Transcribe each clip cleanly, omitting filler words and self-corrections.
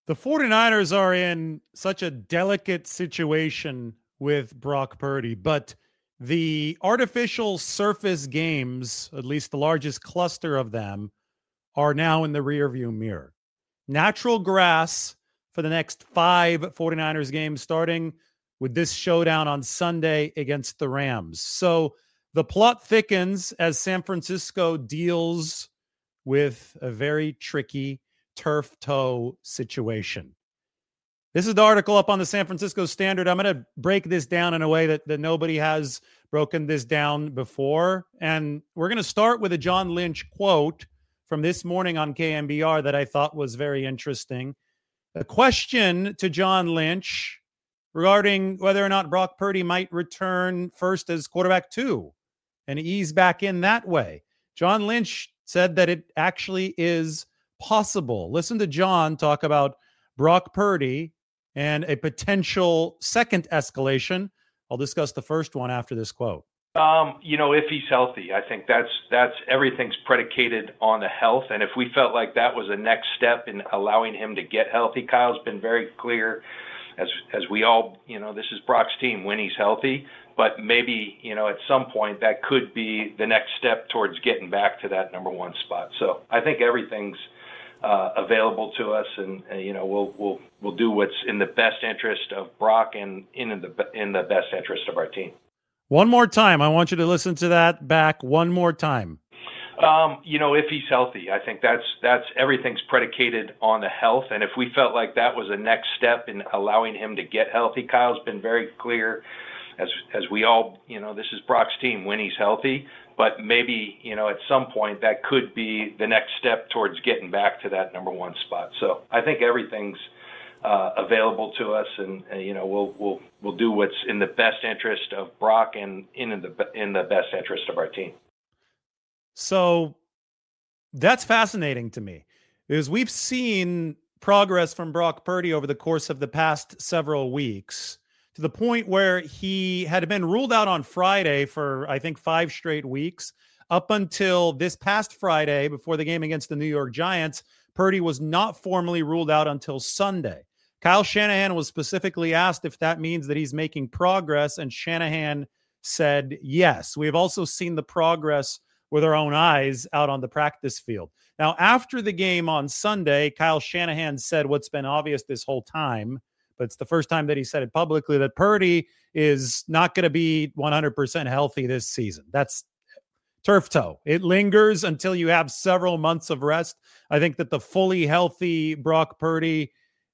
The 49ers are in such a delicate situation with Brock Purdy, but the artificial surface games, at least the largest cluster of them, are now in the rearview mirror. Natural grass for the next 49ers games, starting with this showdown on Sunday against the Rams. So the plot thickens as San Francisco deals with a very tricky turf toe situation. This is the article up on the San Francisco Standard. I'm going to break this down in a way that nobody has broken this down before. And we're going to start with a John Lynch quote from this morning on KNBR that I thought was very interesting. A question to John Lynch regarding whether or not Brock Purdy might return first as quarterback 2 and ease back in that way. John Lynch said that it actually is possible. Listen to John talk about Brock Purdy and a potential second escalation. I'll discuss the first one after this quote. If he's healthy, I think that's everything's predicated on the health. And if we felt like that was a next step in allowing him to get healthy, Kyle's been very clear, as we all, this is Brock's team when he's healthy. But maybe, at some point that could be the next step towards getting back to that number one spot. So I think everything's available to us, and we'll do what's in the best interest of Brock and in the best interest of our team. One more time. I want you to listen to that back one more time. If he's healthy, I think that's everything's predicated on the health. And if we felt like that was a next step in allowing him to get healthy, Kyle's been very clear, as we all, this is Brock's team when he's healthy. But maybe, at some point that could be the next step towards getting back to that number one spot. So I think everything's available to us, and we'll do what's in the best interest of Brock and in the best interest of our team. So that's fascinating to me, because we've seen progress from Brock Purdy over the course of the past several weeks, to the point where he had been ruled out on Friday for, I think, 5 straight weeks. Up until this past Friday, before the game against the New York Giants, Purdy was not formally ruled out until Sunday. Kyle Shanahan was specifically asked if that means that he's making progress, and Shanahan said yes. We've also seen the progress with our own eyes out on the practice field. Now, after the game on Sunday, Kyle Shanahan said what's been obvious this whole time, but it's the first time that he said it publicly, that Purdy is not going to be 100% healthy this season. That's turf toe. It lingers until you have several months of rest. I think that the fully healthy Brock Purdy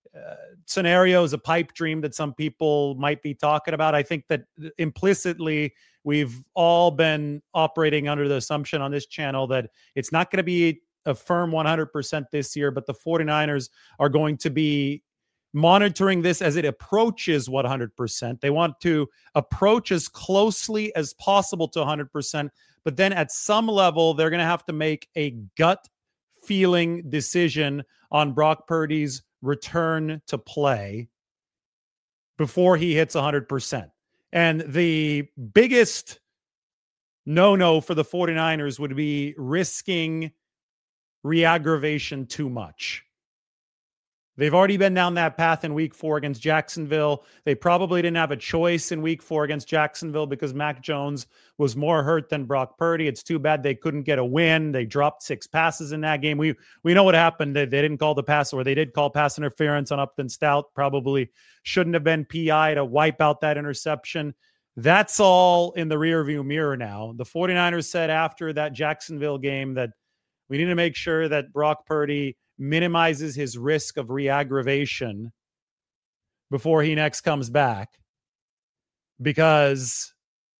scenario is a pipe dream that some people might be talking about. I think that implicitly we've all been operating under the assumption on this channel that it's not going to be a firm 100% this year, but the 49ers are going to be monitoring this as it approaches 100%. They want to approach as closely as possible to 100%, but then at some level, they're going to have to make a gut feeling decision on Brock Purdy's return to play before he hits 100%. And the biggest no-no for the 49ers would be risking re-aggravation too much. They've already been down that path in week 4 against Jacksonville. They probably didn't have a choice in week 4 against Jacksonville because Mac Jones was more hurt than Brock Purdy. It's too bad they couldn't get a win. They dropped 6 passes in that game. We know what happened. They didn't call the pass, or they did call pass interference on Upton Stout. Probably shouldn't have been PI to wipe out that interception. That's all in the rearview mirror now. The 49ers said after that Jacksonville game that we need to make sure that Brock Purdy minimizes his risk of re-aggravation before he next comes back, because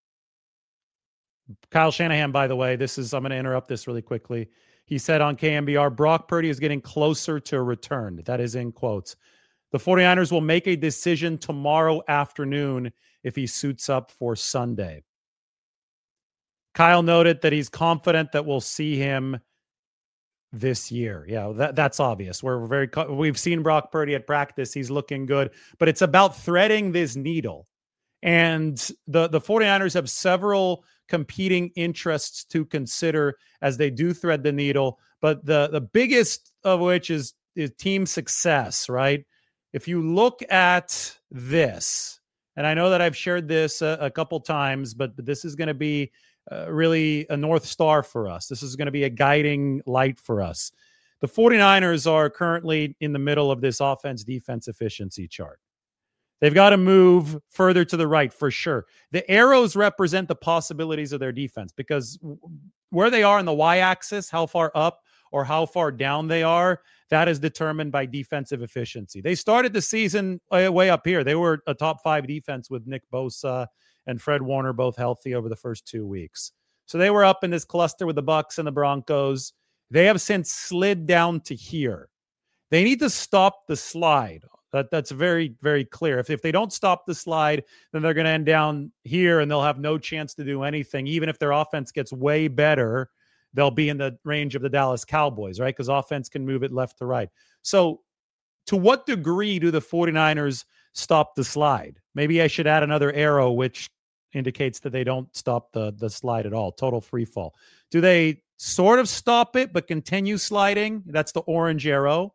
Kyle Shanahan, by the way, I'm going to interrupt this really quickly. He said on KNBR, Brock Purdy is getting closer to a return. That is in quotes. The 49ers will make a decision tomorrow afternoon if he suits up for Sunday. Kyle noted that he's confident that we'll see him this year. Yeah, that's obvious. We've seen Brock Purdy at practice. He's looking good, but it's about threading this needle. And the 49ers have several competing interests to consider as they do thread the needle. But the biggest of which is team success, right? If you look at this, and I know that I've shared this a couple times, but this is going to be really a North Star for us. This is going to be a guiding light for us. The 49ers are currently in the middle of this offense-defense efficiency chart. They've got to move further to the right for sure. The arrows represent the possibilities of their defense because where they are in the y-axis, how far up or how far down they are, that is determined by defensive efficiency. They started the season way up here. They were a top 5 defense with Nick Bosa and Fred Warner both healthy over the first 2 weeks. So they were up in this cluster with the Bucs and the Broncos. They have since slid down to here. They need to stop the slide. That's very, very clear. If they don't stop the slide, then they're going to end down here and they'll have no chance to do anything. Even if their offense gets way better, they'll be in the range of the Dallas Cowboys, right? Because offense can move it left to right. So to what degree do the 49ers stop the slide? Maybe I should add another arrow, which indicates that they don't stop the slide at all. Total free fall. Do they sort of stop it, but continue sliding? That's the orange arrow.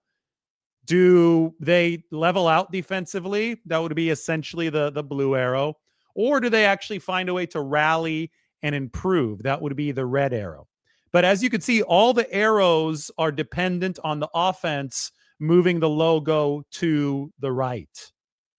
Do they level out defensively? That would be essentially the blue arrow. Or do they actually find a way to rally and improve? That would be the red arrow. But as you can see, all the arrows are dependent on the offense moving the logo to the right.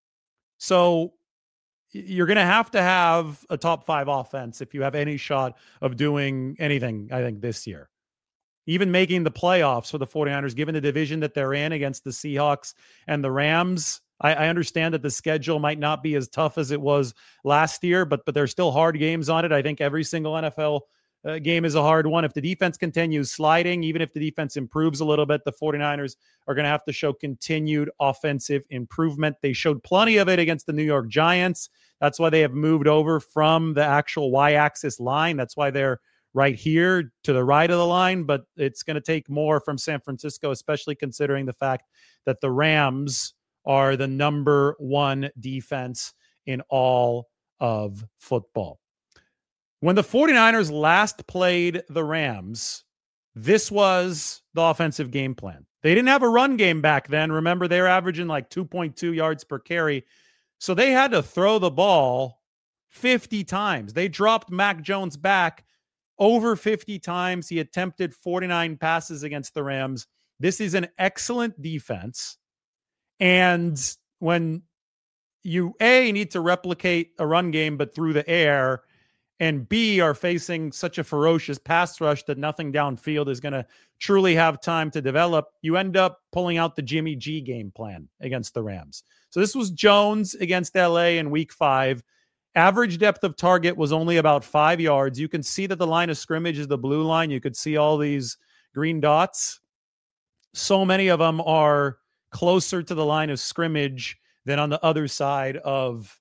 So you're going to have a top 5 offense if you have any shot of doing anything, I think, this year. Even making the playoffs for the 49ers, given the division that they're in against the Seahawks and the Rams. I understand that the schedule might not be as tough as it was last year, but there's still hard games on it. I think every single NFL game is a hard one. If the defense continues sliding, even if the defense improves a little bit, the 49ers are going to have to show continued offensive improvement. They showed plenty of it against the New York Giants. That's why they have moved over from the actual y-axis line. That's why they're right here to the right of the line, but it's going to take more from San Francisco, especially considering the fact that the Rams are the number 1 defense in all of football. When the 49ers last played the Rams, this was the offensive game plan. They didn't have a run game back then. Remember, they were averaging like 2.2 yards per carry. So they had to throw the ball 50 times. They dropped Mac Jones back over 50 times. He attempted 49 passes against the Rams. This is an excellent defense. And when you, A, need to replicate a run game, but through the air, and B, are facing such a ferocious pass rush that nothing downfield is going to truly have time to develop, you end up pulling out the Jimmy G game plan against the Rams. So this was Jones against LA in week 5. Average depth of target was only about 5 yards. You can see that the line of scrimmage is the blue line. You could see all these green dots. So many of them are closer to the line of scrimmage than on the other side of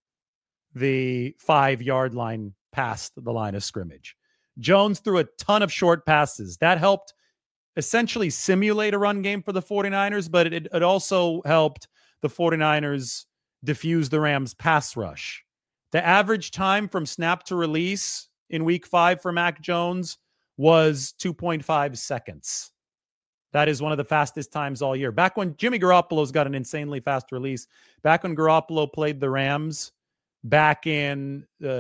the 5-yard line past the line of scrimmage. Jones threw a ton of short passes. That helped essentially simulate a run game for the 49ers, but it also helped the 49ers diffuse the Rams' pass rush. The average time from snap to release in week 5 for Mac Jones was 2.5 seconds. That is one of the fastest times all year. Back when Jimmy Garoppolo's got an insanely fast release, back when Garoppolo played the Rams back in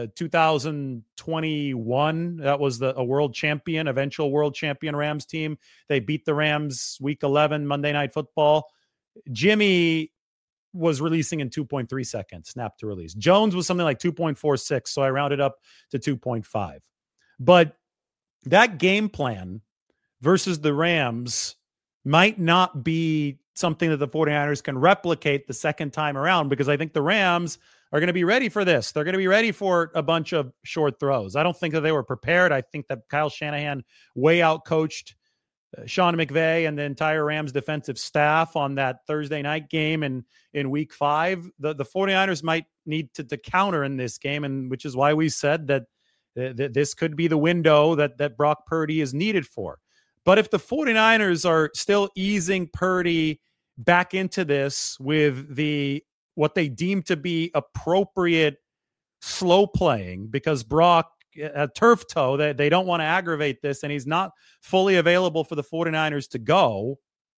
2021, that was a world champion, eventual world champion Rams team. They beat the Rams week 11, Monday Night Football. Jimmy was releasing in 2.3 seconds, snap to release. Jones was something like 2.46, so I rounded up to 2.5. But that game plan versus the Rams might not be something that the 49ers can replicate the second time around, because I think the Rams are going to be ready for this. They're going to be ready for a bunch of short throws. I don't think that they were prepared. I think that Kyle Shanahan way out-coached Sean McVay and the entire Rams defensive staff on that Thursday night game in week 5. The 49ers might need to counter in this game, and which is why we said that this could be the window that Brock Purdy is needed for. But if the 49ers are still easing Purdy back into this with what they deem to be appropriate slow playing, because Brock a turf toe, they don't want to aggravate this, and he's not fully available for the 49ers to go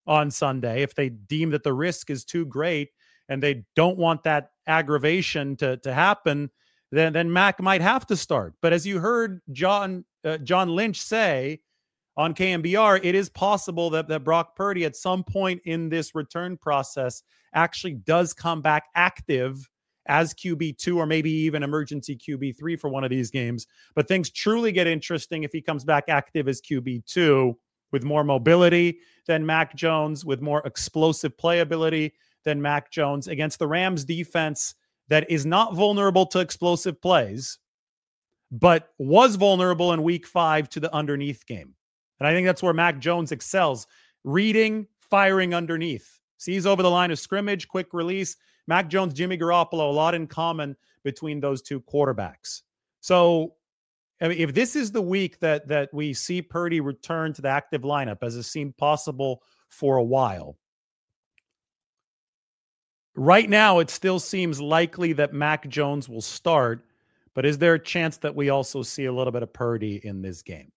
on Sunday, if they deem that the risk is too great and they don't want that aggravation to happen, then Mac might have to start. But as you heard John Lynch say on KMBR, it is possible that Brock Purdy at some point in this return process actually does come back active as QB2 or maybe even emergency QB3 for one of these games. But things truly get interesting if he comes back active as QB2 with more mobility than Mac Jones, with more explosive playability than Mac Jones against the Rams defense that is not vulnerable to explosive plays, but was vulnerable in week 5 to the underneath game. And I think that's where Mac Jones excels. Reading, firing underneath. Sees over the line of scrimmage, quick release. Mac Jones, Jimmy Garoppolo, a lot in common between those two quarterbacks. So I mean, if this is the week that we see Purdy return to the active lineup, as it seemed possible for a while, right now it still seems likely that Mac Jones will start, but is there a chance that we also see a little bit of Purdy in this game?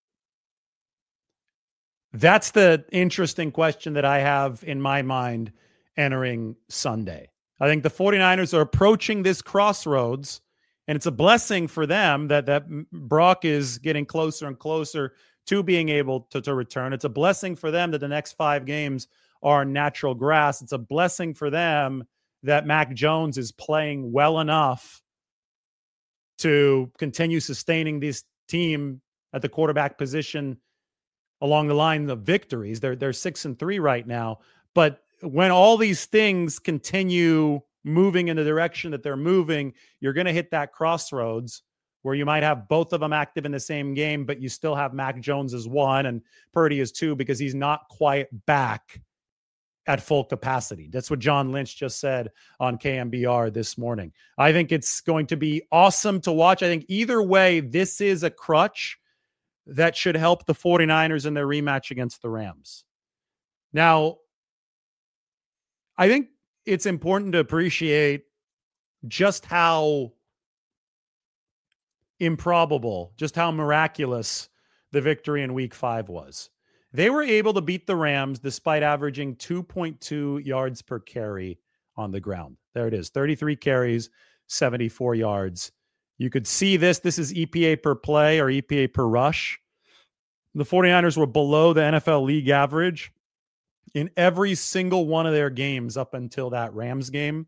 That's the interesting question that I have in my mind entering Sunday. I think the 49ers are approaching this crossroads, and it's a blessing for them that Brock is getting closer and closer to being able to return. It's a blessing for them that the next 5 games are natural grass. It's a blessing for them that Mac Jones is playing well enough to continue sustaining this team at the quarterback position along the line of victories. They're 6-3 right now. But when all these things continue moving in the direction that they're moving, you're going to hit that crossroads where you might have both of them active in the same game, but you still have Mac Jones as 1 and Purdy as 2 because he's not quite back at full capacity. That's what John Lynch just said on KMBR this morning. I think it's going to be awesome to watch. I think either way, this is a crutch that should help the 49ers in their rematch against the Rams. Now, I think it's important to appreciate just how improbable, just how miraculous the victory in week 5 was. They were able to beat the Rams despite averaging 2.2 yards per carry on the ground. There it is, 33 carries, 74 yards. You could see this. This is EPA per play or EPA per rush. The 49ers were below the NFL league average in every single one of their games up until that Rams game.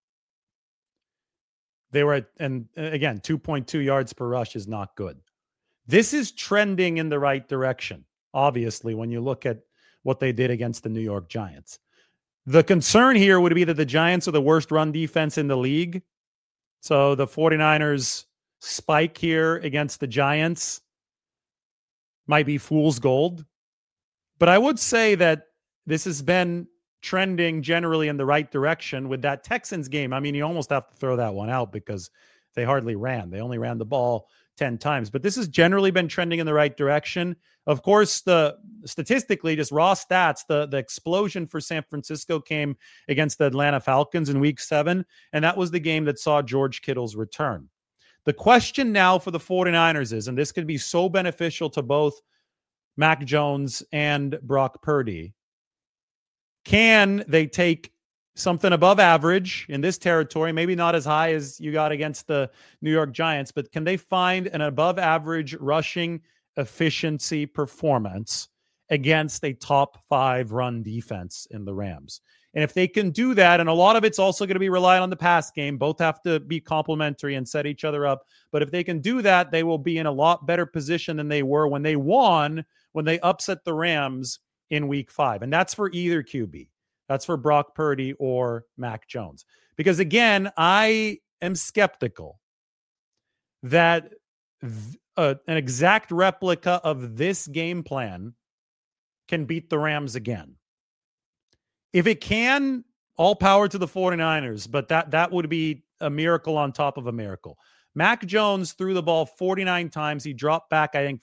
They were at, and again, 2.2 yards per rush is not good. This is trending in the right direction, obviously, when you look at what they did against the New York Giants. The concern here would be that the Giants are the worst run defense in the league. So the 49ers spike here against the Giants might be fool's gold. But I would say that this has been trending generally in the right direction with that Texans game. I mean, you almost have to throw that one out because they hardly ran. They only ran the ball 10 times. But this has generally been trending in the right direction. Of course, statistically, just raw stats, the explosion for San Francisco came against the Atlanta Falcons in week 7, and that was the game that saw George Kittle's return. The question now for the 49ers is, and this could be so beneficial to both Mac Jones and Brock Purdy, can they take something above average in this territory, maybe not as high as you got against the New York Giants, but can they find an above average rushing efficiency performance against a top 5 run defense in the Rams? And if they can do that, and a lot of it's also going to be reliant on the pass game, both have to be complementary and set each other up. But if they can do that, they will be in a lot better position than they were when they won, when they upset the Rams in week 5. And that's for either QB. That's for Brock Purdy or Mac Jones. Because again, I am skeptical that an exact replica of this game plan can beat the Rams again. If it can, all power to the 49ers, but that would be a miracle on top of a miracle. Mac Jones threw the ball 49 times. He dropped back, I think,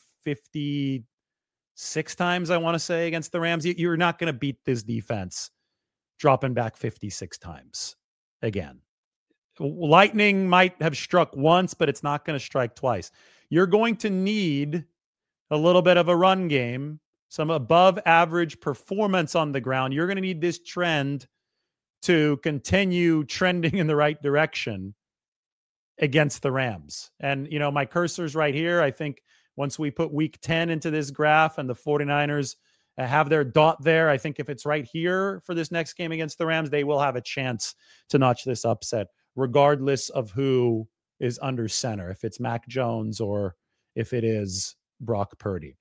56 times, I want to say, against the Rams. You're not going to beat this defense dropping back 56 times again. Lightning might have struck once, but it's not going to strike twice. You're going to need a little bit of a run game some above average performance on the ground. You're going to need this trend to continue trending in the right direction against the Rams. And, my cursor's right here. I think once we put week 10 into this graph and the 49ers have their dot there, I think if it's right here for this next game against the Rams, they will have a chance to notch this upset, regardless of who is under center, if it's Mac Jones or if it is Brock Purdy.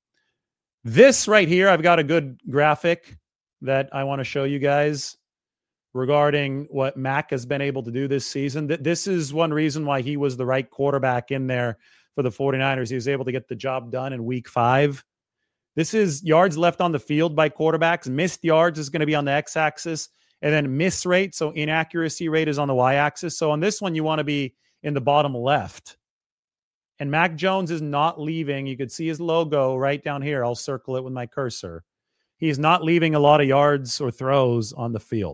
This right here, I've got a good graphic that I want to show you guys regarding what Mac has been able to do this season. This is one reason why he was the right quarterback in there for the 49ers. He was able to get the job done in week 5. This is yards left on the field by quarterbacks. Missed yards is going to be on the x-axis, and then miss rate, so inaccuracy rate, is on the y-axis. So on this one, you want to be in the bottom left. And Mac Jones is not leaving. You could see his logo right down here. I'll circle it with my cursor. He is not leaving a lot of yards or throws on the field.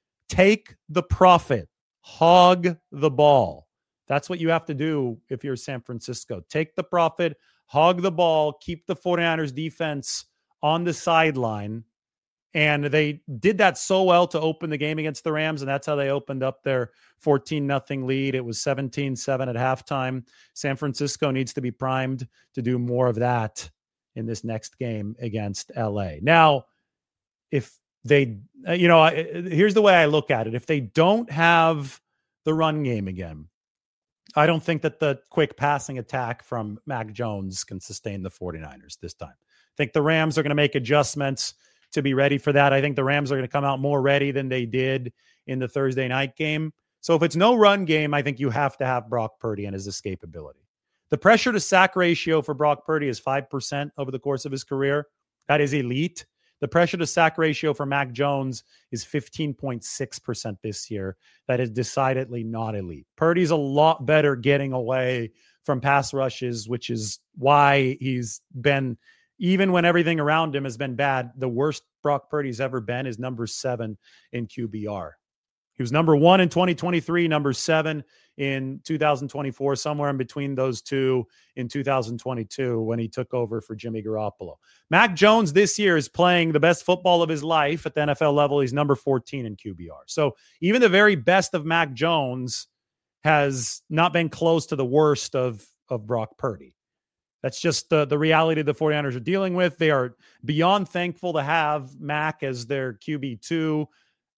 Take the profit. Hog the ball. That's what you have to do if you're San Francisco. Take the profit, hog the ball, keep the 49ers defense on the sideline. And they did that so well to open the game against the Rams, and that's how they opened up their 14-0 lead. It was 17-7 at halftime. San Francisco needs to be primed to do more of that in this next game against LA. Now, if they, here's the way I look at it. If they don't have the run game again, I don't think that the quick passing attack from Mac Jones can sustain the 49ers this time. I think the Rams are going to make adjustments to be ready for that. I think the Rams are going to come out more ready than they did in the Thursday night game. So if it's no run game, I think you have to have Brock Purdy and his escapability. The pressure to sack ratio for Brock Purdy is 5% over the course of his career. That is elite. The pressure to sack ratio for Mac Jones is 15.6% this year. That is decidedly not elite. Purdy's a lot better getting away from pass rushes, which is why he's been, even when everything around him has been bad, the worst Brock Purdy's ever been is number 7 in QBR. He was number 1 in 2023, number 7 in 2024, somewhere in between those two in 2022 when he took over for Jimmy Garoppolo. Mac Jones this year is playing the best football of his life at the NFL level. He's number 14 in QBR. So even the very best of Mac Jones has not been close to the worst of Brock Purdy. That's just the reality the 49ers are dealing with. They are beyond thankful to have Mac as their QB2.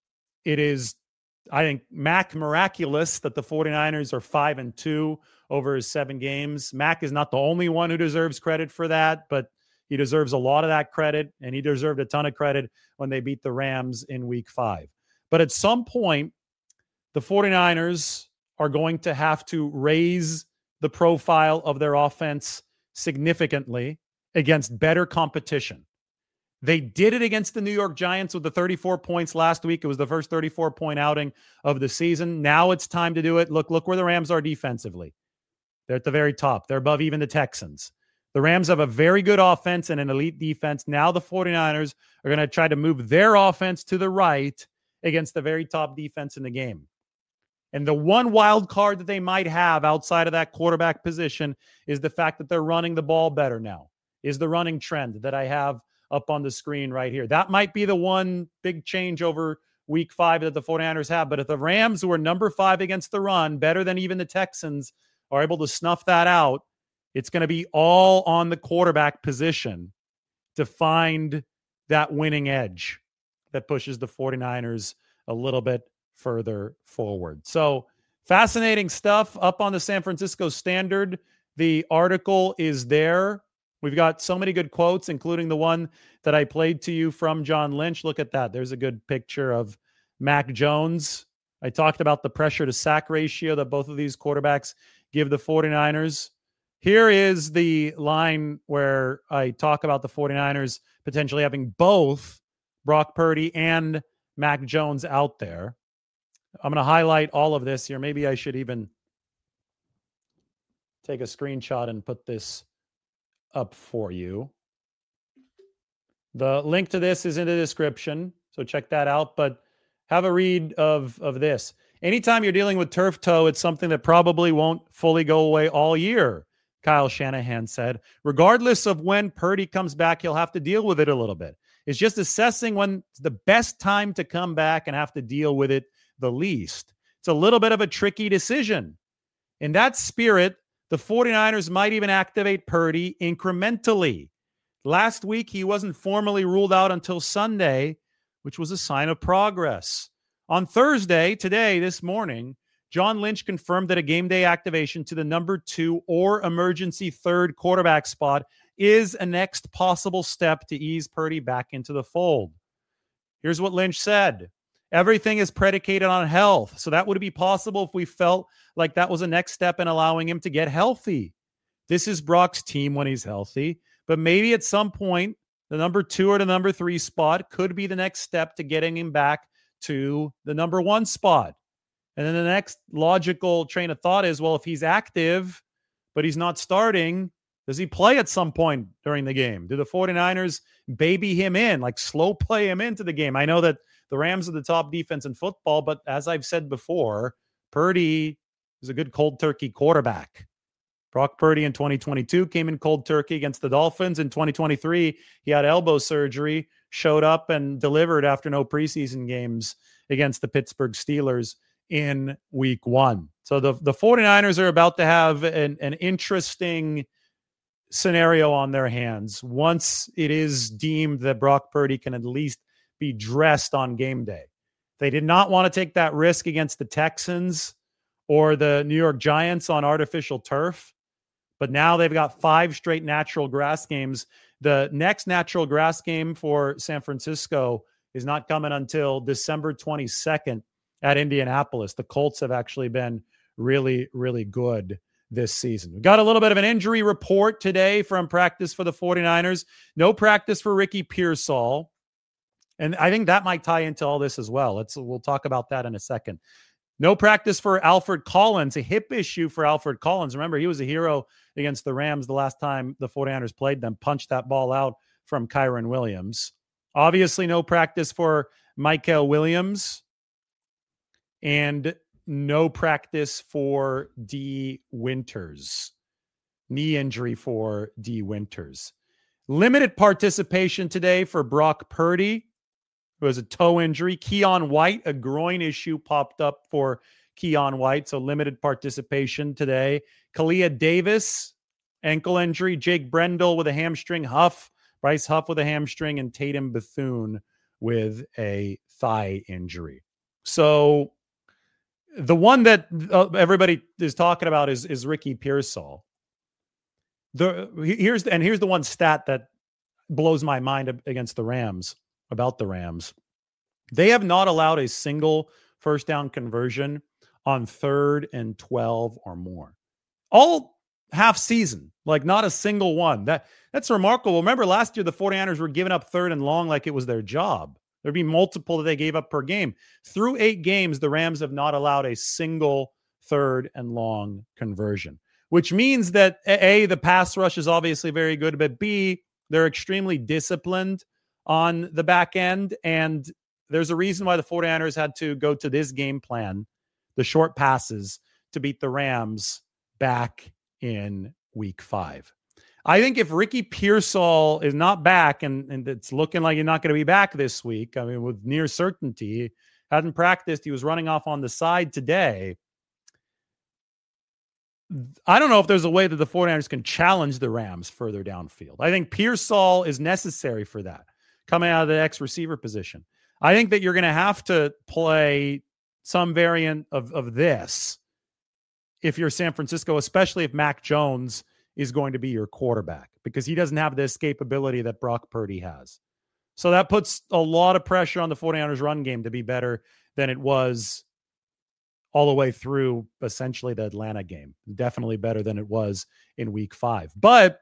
It is, I think, Mac miraculous that the 49ers are 5-2 over his 7 games. Mac is not the only one who deserves credit for that, but he deserves a lot of that credit, and he deserved a ton of credit when they beat the Rams in week 5. But at some point, the 49ers are going to have to raise the profile of their offense significantly against better competition. They did it against the New York Giants with the 34 points last week. It was the first 34-point outing of the season. Now it's time to do it. Look where the Rams are defensively. They're at the very top. They're above even the Texans. The Rams have a very good offense and an elite defense. Now the 49ers are going to try to move their offense to the right against the very top defense in the game. And the one wild card that they might have outside of that quarterback position is the fact that they're running the ball better now, is the running trend that I have up on the screen right here. That might be the one big change over week 5 that the 49ers have. But if the Rams, who are number 5 against the run, better than even the Texans, are able to snuff that out, it's going to be all on the quarterback position to find that winning edge that pushes the 49ers a little bit further forward. So fascinating stuff up on the San Francisco Standard. The article is there. We've got so many good quotes, including the one that I played to you from John Lynch. Look at that. There's a good picture of Mac Jones. I talked about the pressure to sack ratio that both of these quarterbacks give the 49ers. Here is the line where I talk about the 49ers potentially having both Brock Purdy and Mac Jones out there. I'm going to highlight all of this here. Maybe I should even take a screenshot and put this up for you. The link to this is in the description, so check that out. But have a read of this. Anytime you're dealing with turf toe, it's something that probably won't fully go away all year, Kyle Shanahan said. Regardless of when Purdy comes back, he'll have to deal with it a little bit. It's just assessing when's the best time to come back and have to deal with it the least. It's a little bit of a tricky decision. In that spirit, the 49ers might even activate Purdy incrementally. Last week, he wasn't formally ruled out until Sunday, which was a sign of progress. On Thursday, this morning, John Lynch confirmed that a game day activation to the number 2 or emergency third quarterback spot is a next possible step to ease Purdy back into the fold. Here's what Lynch said. Everything is predicated on health. So that would be possible if we felt like that was a next step in allowing him to get healthy. This is Brock's team when he's healthy, but maybe at some point, the number 2 or the number 3 spot could be the next step to getting him back to the number 1 spot. And then the next logical train of thought is, well, if he's active, but he's not starting, does he play at some point during the game? Do the 49ers baby him in, like slow play him into the game? I know that the Rams are the top defense in football, but as I've said before, Purdy is a good cold turkey quarterback. Brock Purdy in 2022 came in cold turkey against the Dolphins. In 2023, he had elbow surgery, showed up and delivered after no preseason games against the Pittsburgh Steelers in week 1. So the 49ers are about to have an interesting scenario on their hands once it is deemed that Brock Purdy can at least be dressed on game day. They did not want to take that risk against the Texans or the New York Giants on artificial turf, but now they've got 5 straight natural grass games. The next natural grass game for San Francisco is not coming until December 22nd at Indianapolis. The Colts have actually been really, really good this season. We got a little bit of an injury report today from practice for the 49ers. No practice for Ricky Pearsall. And I think that might tie into all this as well. We'll talk about that in a second. No practice for Alfred Collins, a hip issue for Alfred Collins. Remember, he was a hero against the Rams the last time the 49ers played them, punched that ball out from Kyren Williams. Obviously, no practice for Michael Williams. And no practice for D. Winters. Knee injury for D. Winters. Limited participation today for Brock Purdy, who has a toe injury. Keon White, a groin issue popped up for Keon White, so limited participation today. Kalia Davis, ankle injury. Jake Brendel with a hamstring. Bryce Huff with a hamstring, and Tatum Bethune with a thigh injury. So the one that everybody is talking about is Ricky Pearsall. Here's the one stat that blows my mind against the Rams, about the Rams. They have not allowed a single first down conversion on 3rd and 12 or more. All half season, like not a single one. That's remarkable. Remember last year, the 49ers were giving up 3rd and long like it was their job. There'd be multiple that they gave up per game. Through 8 games, the Rams have not allowed a single 3rd and long conversion, which means that A, the pass rush is obviously very good, but B, they're extremely disciplined on the back end. And there's a reason why the 49ers had to go to this game plan, the short passes, to beat the Rams back in week 5. I think if Ricky Pearsall is not back, and it's looking like he's not going to be back this week, I mean, with near certainty, he hadn't practiced. He was running off on the side today. I don't know if there's a way that the 49ers can challenge the Rams further downfield. I think Pearsall is necessary for that, coming out of the X-receiver position. I think that you're going to have to play some variant of this if you're San Francisco, especially if Mac Jones is going to be your quarterback, because he doesn't have the escapability that Brock Purdy has. So that puts a lot of pressure on the 49ers run game to be better than it was all the way through essentially the Atlanta game. Definitely better than it was in week 5. But,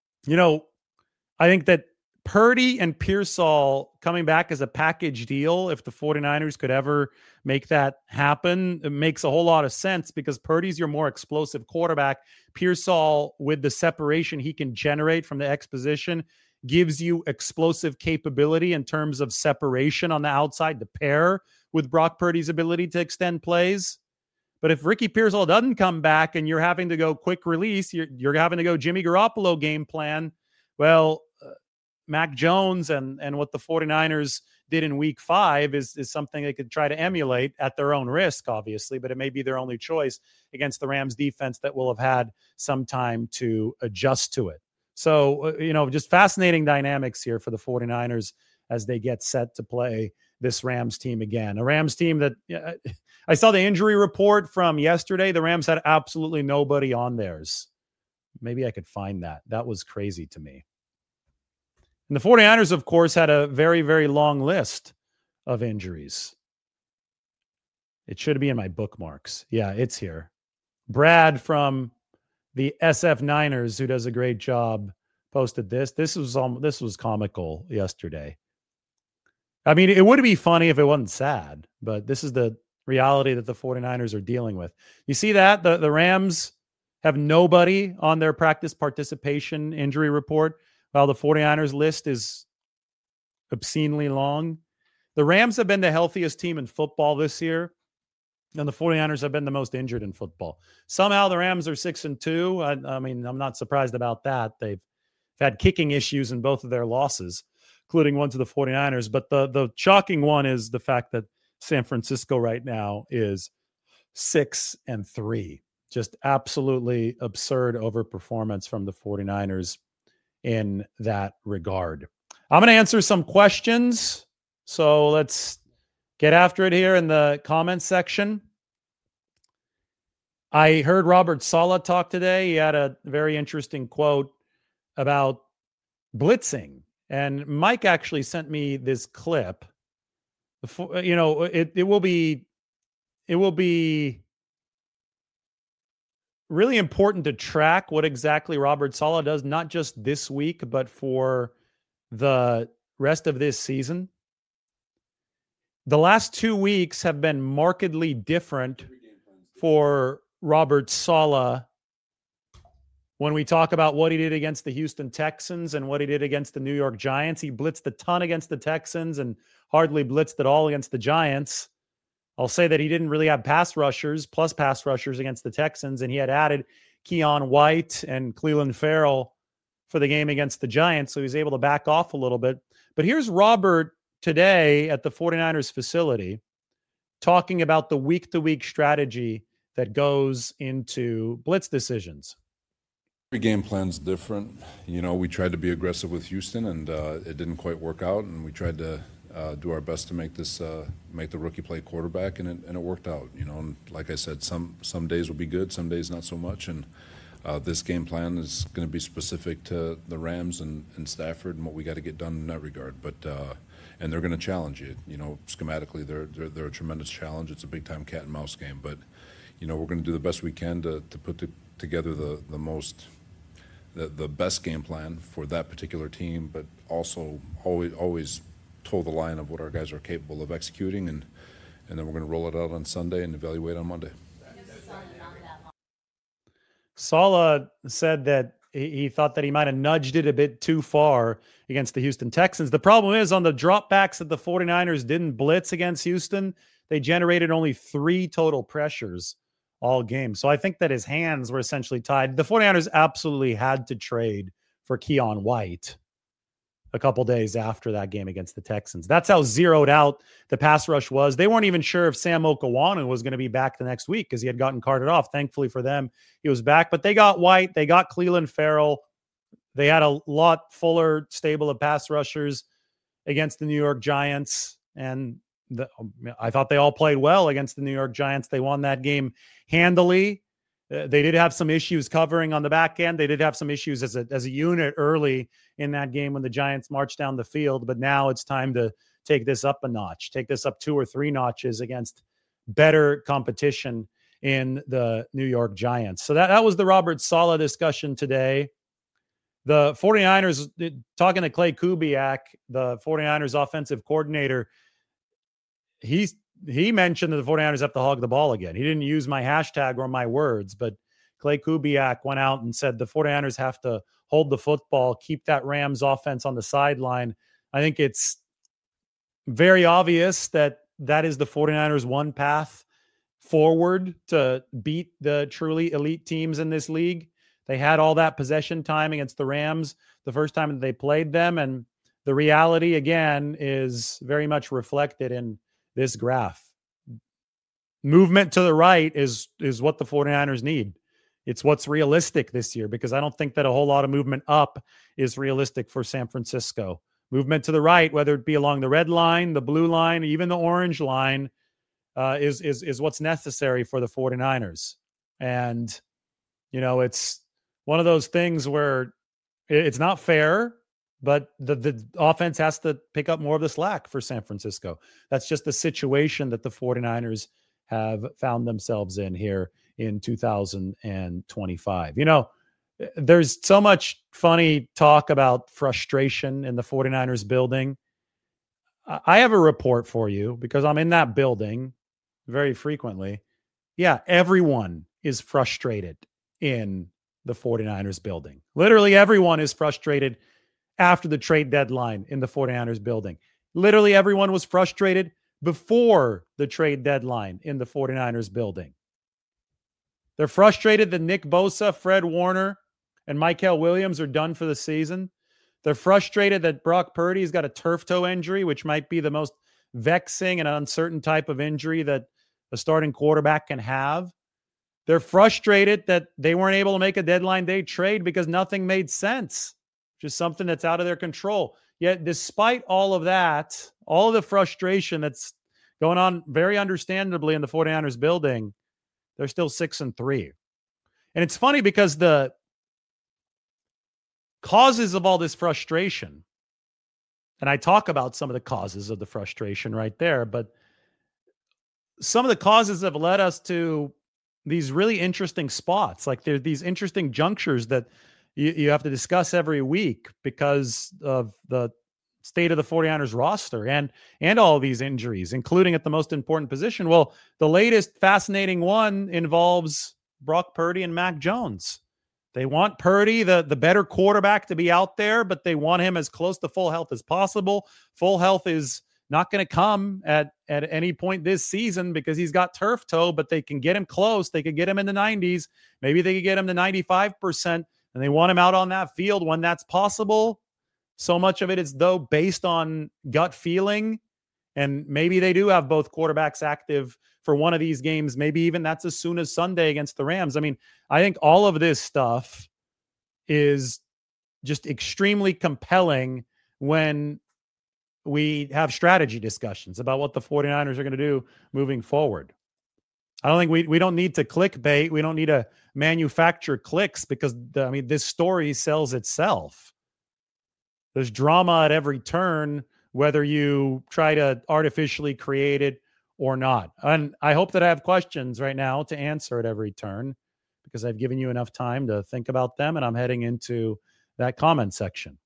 I think that Purdy and Pearsall coming back as a package deal, if the 49ers could ever make that happen, it makes a whole lot of sense, because Purdy's your more explosive quarterback. Pearsall, with the separation he can generate from the X position, gives you explosive capability in terms of separation on the outside to pair with Brock Purdy's ability to extend plays. But if Ricky Pearsall doesn't come back and you're having to go quick release, you're having to go Jimmy Garoppolo game plan. Well, Mac Jones and what the 49ers did in week 5 is something they could try to emulate at their own risk, obviously, but it may be their only choice against the Rams defense that will have had some time to adjust to it. So, just fascinating dynamics here for the 49ers as they get set to play this Rams team again. A Rams team that I saw the injury report from yesterday. The Rams had absolutely nobody on theirs. Maybe I could find that. That was crazy to me. And the 49ers, of course, had a very, very long list of injuries. It should be in my bookmarks. Yeah, it's here. Brad from the SF Niners, who does a great job, posted this. This was comical yesterday. I mean, it would be funny if it wasn't sad, but this is the reality that the 49ers are dealing with. You see that? The Rams have nobody on their practice participation injury report, while the 49ers list is obscenely long. The Rams have been the healthiest team in football this year, and the 49ers have been the most injured in football. Somehow the Rams are 6-2. I mean, I'm not surprised about that. They've had kicking issues in both of their losses, including one to the 49ers. But the shocking one is the fact that San Francisco right now is 6-3. Just absolutely absurd overperformance from the 49ers in that regard. I'm going to answer some questions. So let's get after it here in the comments section. I heard Robert Saleh talk today. He had a very interesting quote about blitzing. And Mike actually sent me this clip. It will be really important to track what exactly Robert Saleh does, not just this week, but for the rest of this season. The last 2 weeks have been markedly different for Robert Saleh when we talk about what he did against the Houston Texans and what he did against the New York Giants. He blitzed a ton against the Texans and hardly blitzed at all against the Giants. I'll say that he didn't really have pass rushers against the Texans, and he had added Keon White and Clelin Ferrell for the game against the Giants, so he was able to back off a little bit. But here's Robert today at the 49ers facility talking about the week-to-week strategy that goes into blitz decisions. Every game plan's different. We tried to be aggressive with Houston, and it didn't quite work out, and we tried to do our best to make the rookie play quarterback, and it worked out. And like I said, some days will be good, some days not so much. And this game plan is going to be specific to the Rams and Stafford and what we got to get done in that regard. But and they're going to challenge you. Schematically, they're a tremendous challenge. It's a big time cat and mouse game. But we're going to do the best we can to put together the best game plan for that particular team, but also always toe the line of what our guys are capable of executing, and then we're going to roll it out on Sunday and evaluate on Monday. Saleh said that he thought that he might have nudged it a bit too far against the Houston Texans. The problem is on the dropbacks that the 49ers didn't blitz against Houston, they generated only 3 total pressures all game. So I think that his hands were essentially tied. The 49ers absolutely had to trade for Keon White a couple days after that game against the Texans. That's how zeroed out the pass rush was. They weren't even sure if Sam Okawanu was going to be back the next week because he had gotten carted off. Thankfully for them, he was back. But they got White. They got Clelin Ferrell. They had a lot fuller stable of pass rushers against the New York Giants. And I thought they all played well against the New York Giants. They won that game handily. They did have some issues covering on the back end. They did have some issues as a unit early in that game when the Giants marched down the field. But now it's time to take this up a notch, take this up 2 or 3 notches against better competition in the New York Giants. So that was the Robert Saleh discussion today. The 49ers, talking to Clay Kubiak, the 49ers offensive coordinator, he mentioned that the 49ers have to hog the ball again. He didn't use my hashtag or my words, but Clay Kubiak went out and said the 49ers have to hold the football, keep that Rams offense on the sideline. I think it's very obvious that is the 49ers' one path forward to beat the truly elite teams in this league. They had all that possession time against the Rams the first time that they played them. And the reality, again, is very much reflected in this graph. Movement to the right is what the 49ers need. It's what's realistic this year, because I don't think that a whole lot of movement up is realistic for San Francisco. Movement to the right, whether it be along the red line, the blue line, even the orange line, is what's necessary for the 49ers. And, you know, it's one of those things where it's not fair, but the offense has to pick up more of the slack for San Francisco. That's just the situation that the 49ers have found themselves in here in 2025. You know, there's so much funny talk about frustration in the 49ers building. I have a report for you because I'm in that building very frequently. Yeah, everyone is frustrated in the 49ers building. Literally everyone is frustrated after the trade deadline in the 49ers building. Literally everyone was frustrated before the trade deadline in the 49ers building. They're frustrated that Nick Bosa, Fred Warner, and Mykel Williams are done for the season. They're frustrated that Brock Purdy's got a turf toe injury, which might be the most vexing and uncertain type of injury that a starting quarterback can have. They're frustrated that they weren't able to make a deadline day trade because nothing made sense, which is something that's out of their control. Yet, despite all of that, all of the frustration that's going on very understandably in the 49ers building, they're still 6-3. And it's funny because the causes of all this frustration, and I talk about some of the causes of the frustration right there, but some of the causes have led us to these really interesting spots. Like there are these interesting junctures that you have to discuss every week because of the state of the 49ers roster and all of these injuries, including at the most important position. Well, the latest fascinating one involves Brock Purdy and Mac Jones. They want Purdy, the better quarterback, to be out there, but they want him as close to full health as possible. Full health is not going to come at any point this season because he's got turf toe, but they can get him close. They could get him in the 90s. Maybe they could get him to 95%, and they want him out on that field when that's possible. So much of it is, though, based on gut feeling, and maybe they do have both quarterbacks active for one of these games. Maybe even that's as soon as Sunday against the Rams. I mean, I think all of this stuff is just extremely compelling when we have strategy discussions about what the 49ers are going to do moving forward. I don't think we don't need to clickbait. We don't need to manufacture clicks because, this story sells itself. There's drama at every turn, whether you try to artificially create it or not. And I hope that I have questions right now to answer at every turn because I've given you enough time to think about them, and I'm heading into that comment section.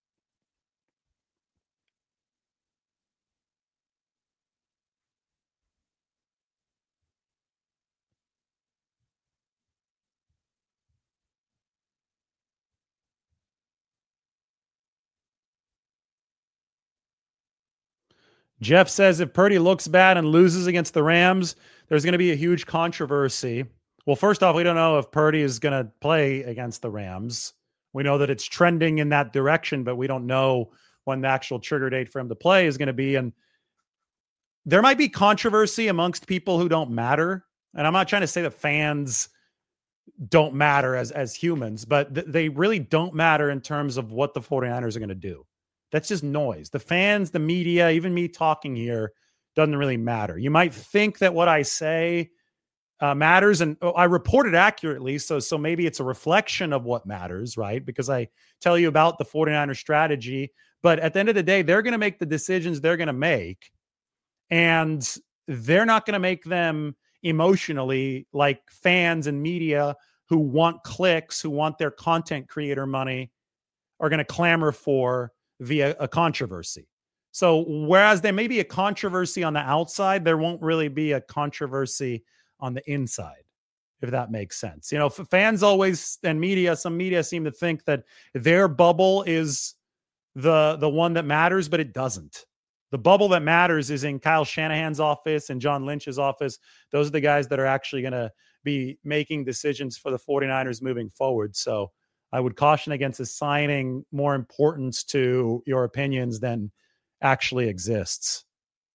Jeff says if Purdy looks bad and loses against the Rams, there's going to be a huge controversy. Well, first off, we don't know if Purdy is going to play against the Rams. We know that it's trending in that direction, but we don't know when the actual trigger date for him to play is going to be. And there might be controversy amongst people who don't matter. And I'm not trying to say that fans don't matter as humans, but they really don't matter in terms of what the 49ers are going to do. That's just noise. The fans, the media, even me talking here doesn't really matter. You might think that what I say matters, and I report it accurately, so maybe it's a reflection of what matters, right? Because I tell you about the 49ers strategy, but at the end of the day, they're going to make the decisions they're going to make, and they're not going to make them emotionally like fans and media who want clicks, who want their content creator money, are going to clamor for via a controversy. So whereas there may be a controversy on the outside, there won't really be a controversy on the inside, if that makes sense. You know, fans always, and media, some media seem to think that their bubble is the one that matters, but it doesn't. The bubble that matters is in Kyle Shanahan's office and John Lynch's office. Those are the guys that are actually going to be making decisions for the 49ers moving forward. So I would caution against assigning more importance to your opinions than actually exists.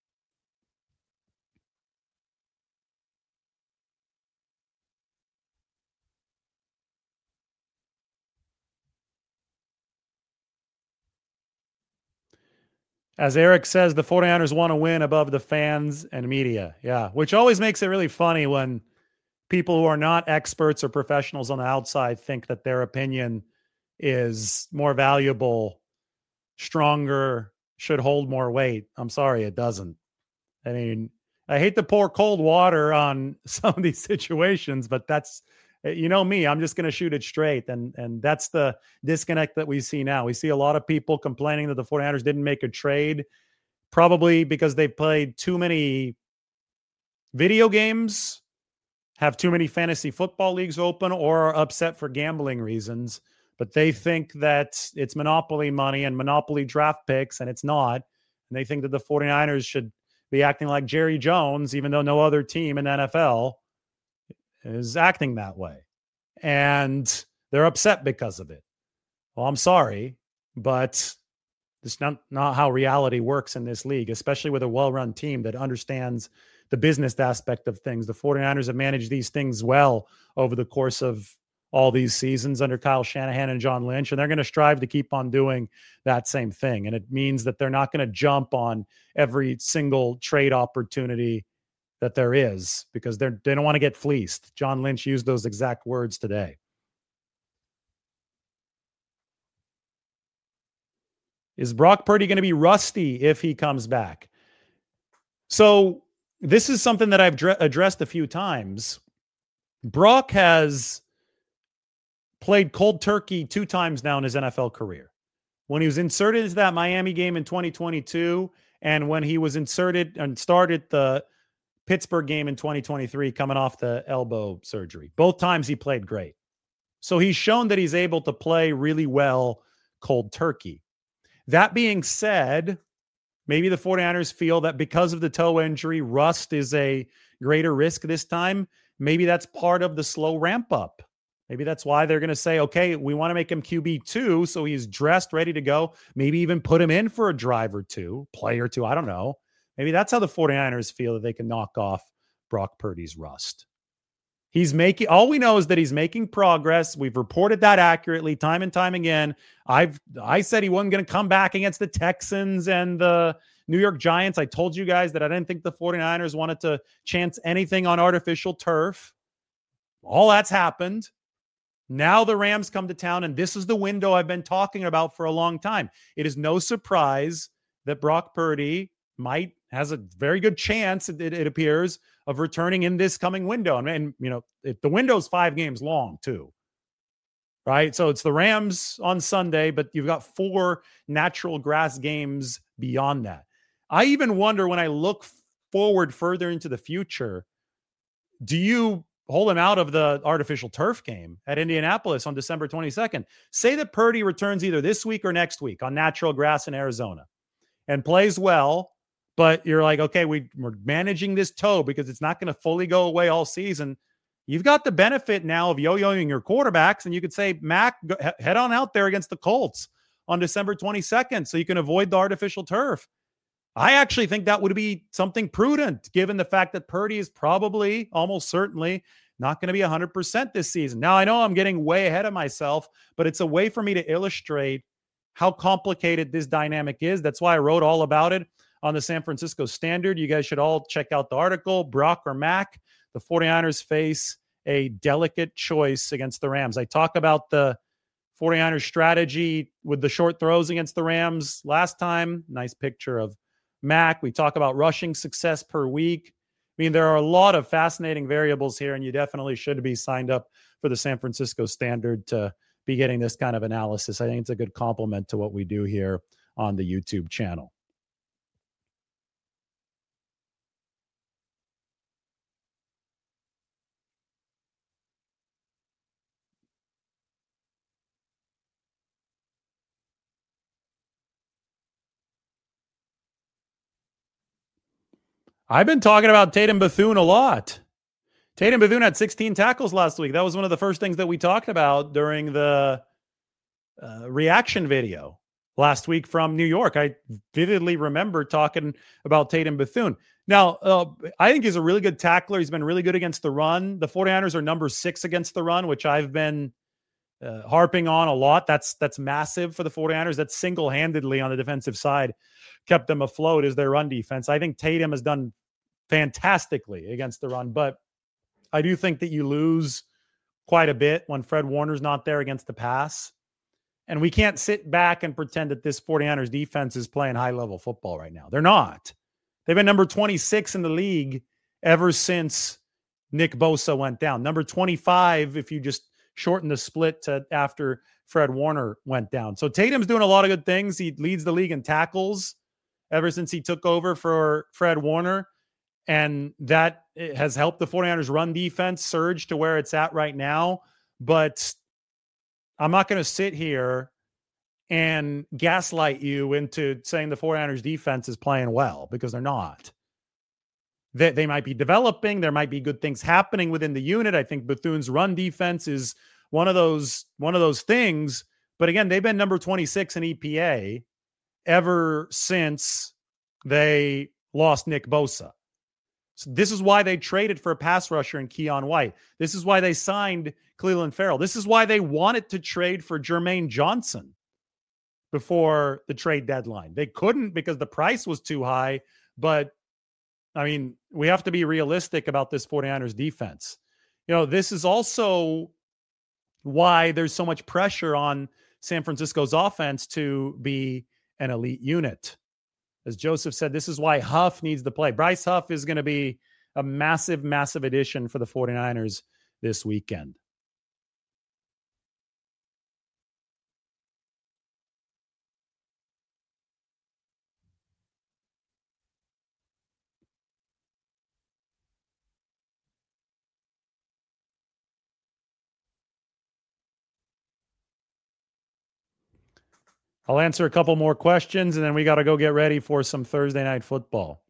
As Eric says, the 49ers want to win above the fans and media. Yeah, which always makes it really funny when people who are not experts or professionals on the outside think that their opinion is more valuable, stronger, should hold more weight. I'm sorry, it doesn't. I mean, I hate to pour cold water on some of these situations, but that's, you know me, I'm just going to shoot it straight. And that's the disconnect that we see now. We see a lot of people complaining that the 49ers didn't make a trade, probably because they played too many video games, have too many fantasy football leagues open, or are upset for gambling reasons. But they think that it's monopoly money and monopoly draft picks, and it's not. And they think that the 49ers should be acting like Jerry Jones, even though no other team in the NFL is acting that way. And they're upset because of it. Well, I'm sorry, but it's not how reality works in this league, especially with a well-run team that understands the business aspect of things. The 49ers have managed these things well over the course of all these seasons under Kyle Shanahan and John Lynch, and they're going to strive to keep on doing that same thing. And it means that they're not going to jump on every single trade opportunity that there is because they don't want to get fleeced. John Lynch used those exact words today. Is Brock Purdy going to be rusty if he comes back? So this is something that I've addressed a few times. Brock has played cold turkey 2 times now in his NFL career. When he was inserted into that Miami game in 2022, and when he was inserted and started the Pittsburgh game in 2023, coming off the elbow surgery. Both times he played great. So he's shown that he's able to play really well cold turkey. That being said, maybe the 49ers feel that because of the toe injury, rust is a greater risk this time. Maybe that's part of the slow ramp up. Maybe that's why they're going to say, okay, we want to make him QB2 so he's dressed, ready to go. Maybe even put him in for a drive or two, play or two. I don't know. Maybe that's how the 49ers feel that they can knock off Brock Purdy's rust. All we know is that he's making progress. We've reported that accurately time and time again. I said he wasn't going to come back against the Texans and the New York Giants. I told you guys that I didn't think the 49ers wanted to chance anything on artificial turf. All that's happened. Now the Rams come to town, and this is the window I've been talking about for a long time. It is no surprise that Brock Purdy has a very good chance, it appears, of returning in this coming window. And you know, the window's 5 games long too, right? So it's the Rams on Sunday, but you've got 4 natural grass games beyond that. I even wonder, when I look forward further into the future, do you hold him out of the artificial turf game at Indianapolis on December 22nd? Say that Purdy returns either this week or next week on natural grass in Arizona and plays well, but you're like, okay, we're managing this toe because it's not going to fully go away all season. You've got the benefit now of yo-yoing your quarterbacks, and you could say, Mac, head on out there against the Colts on December 22nd so you can avoid the artificial turf. I actually think that would be something prudent, given the fact that Purdy is probably, almost certainly, not going to be 100% this season. Now, I know I'm getting way ahead of myself, but it's a way for me to illustrate how complicated this dynamic is. That's why I wrote all about it on the San Francisco Standard. You guys should all check out the article. Brock or Mac, the 49ers face a delicate choice against the Rams. I talk about the 49ers strategy with the short throws against the Rams last time. Nice picture of Mac. We talk about rushing success per week. I mean, there are a lot of fascinating variables here, and you definitely should be signed up for the San Francisco Standard to be getting this kind of analysis. I think it's a good complement to what we do here on the YouTube channel. I've been talking about Tatum Bethune a lot. Tatum Bethune had 16 tackles last week. That was one of the first things that we talked about during the reaction video last week from New York. I vividly remember talking about Tatum Bethune. Now, I think he's a really good tackler. He's been really good against the run. The 49ers are number 6 against the run, which I've been harping on a lot. That's massive for the 49ers. That's single-handedly on the defensive side kept them afloat as their run defense. I think Tatum has done fantastically against the run, but I do think that you lose quite a bit when Fred Warner's not there against the pass. And we can't sit back and pretend that this 49ers defense is playing high-level football right now. They're not. They've been number 26 in the league ever since Nick Bosa went down. Number 25 if you just shorten the split to after Fred Warner went down. So Tatum's doing a lot of good things. He leads the league in tackles ever since he took over for Fred Warner. And that has helped the 49ers run defense surge to where it's at right now. But I'm not going to sit here and gaslight you into saying the 49ers defense is playing well, because they're not. They might be developing. There might be good things happening within the unit. I think Bethune's run defense is one of those things. But again, they've been number 26 in EPA ever since they lost Nick Bosa. So this is why they traded for a pass rusher in Keon White. This is why they signed Cleveland Farrell. This is why they wanted to trade for Jermaine Johnson before the trade deadline. They couldn't because the price was too high. But, I mean, we have to be realistic about this 49ers defense. You know, this is also why there's so much pressure on San Francisco's offense to be an elite unit. As Joseph said, this is why Huff needs to play. Bryce Huff is going to be a massive, massive addition for the 49ers this weekend. I'll answer a couple more questions, and then we got to go get ready for some Thursday night football.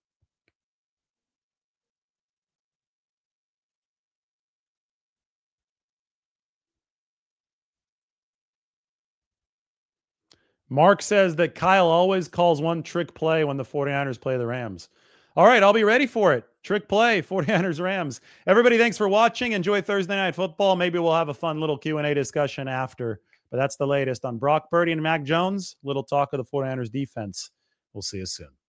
Mark says that Kyle always calls one trick play when the 49ers play the Rams. All right, I'll be ready for it. Trick play, 49ers Rams. Everybody, thanks for watching. Enjoy Thursday night football. Maybe we'll have a fun little Q&A discussion after. But that's the latest on Brock Purdy and Mac Jones. Little talk of the 49ers defense. We'll see you soon.